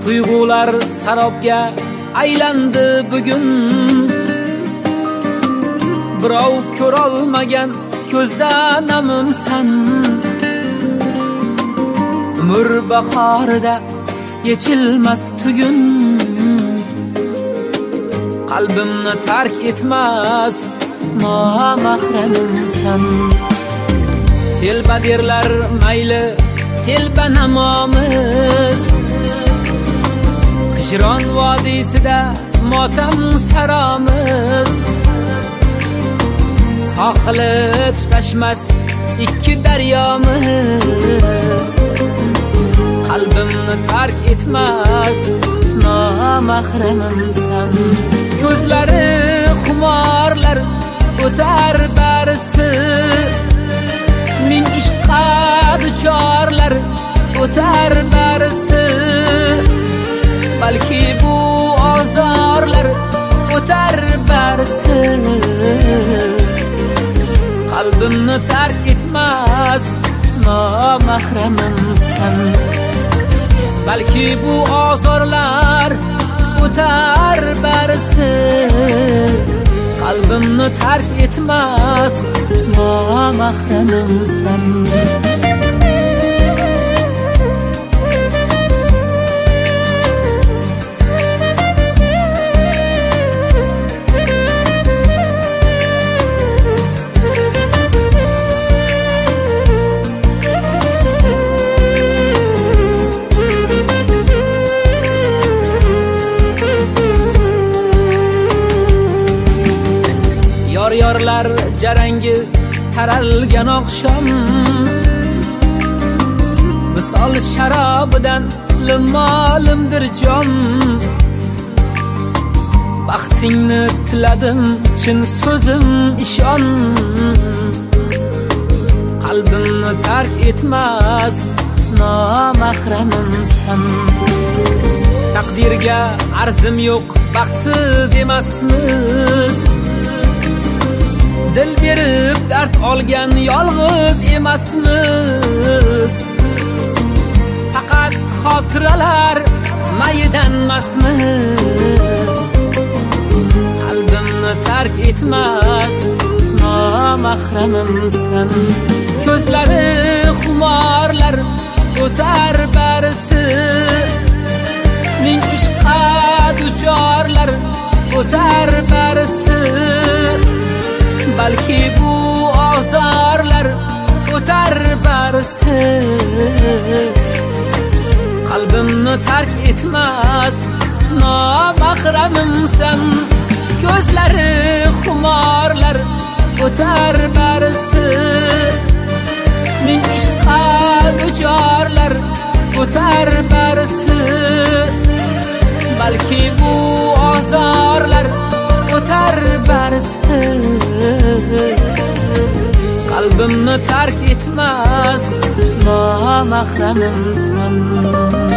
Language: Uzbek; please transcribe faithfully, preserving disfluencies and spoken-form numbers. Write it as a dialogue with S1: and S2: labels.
S1: Tuyg'ular sarobga aylandi bugun. Birov ko'rolmagan ko'zda namimsan. Umr bahorida yechilmas tugun. Qalbimni tark etmas nomahramimsan. Telba derlar mayli, telba namomiz. Hijron vodiysida motam saromiz. Sohili tutashmas ikki daryomiz. Qalbimni tark etmas nomahramimsan. Ko'zlari xumorlar o'tar barisi. Ming ishqqa duchorlar o'tar barisi. Balki bu ozorlar o'tar barisi. Qalbimni tark etmas nomahramimsan. Balki bu ozorlar o'tar barisi. Qalbimni tark etmas nomahramimsan. Yorlar jarangi taralgan oqshom. Misol sharobidan limolimdir jon. Baxtingni tiladim chin so'zim ishon. Qalbimni tark etmas nomahramimsan. Taqdirga arzim yo'q, baxtsiz emasmiz. Dil berib dard olgan yolg'iz emasmiz. Faqat xotiralar mayidan mastmiz. Qalbimni tark etmas nomahramimsan. Ko'zlari xumorlar o'tar barisi. Ming ishqqa duchorlar o'tar barisi. Balki bu ozorlar o'tar barisi. Qalbimni tark etmas nomahramimsan. Ko'zlari xumorlar o'tar barisi. Ming ishqqa duchorlar o'tar barisi. Balki bu ozorlar o'tar barisi. Qalbimni tark etmas nomahramimsan.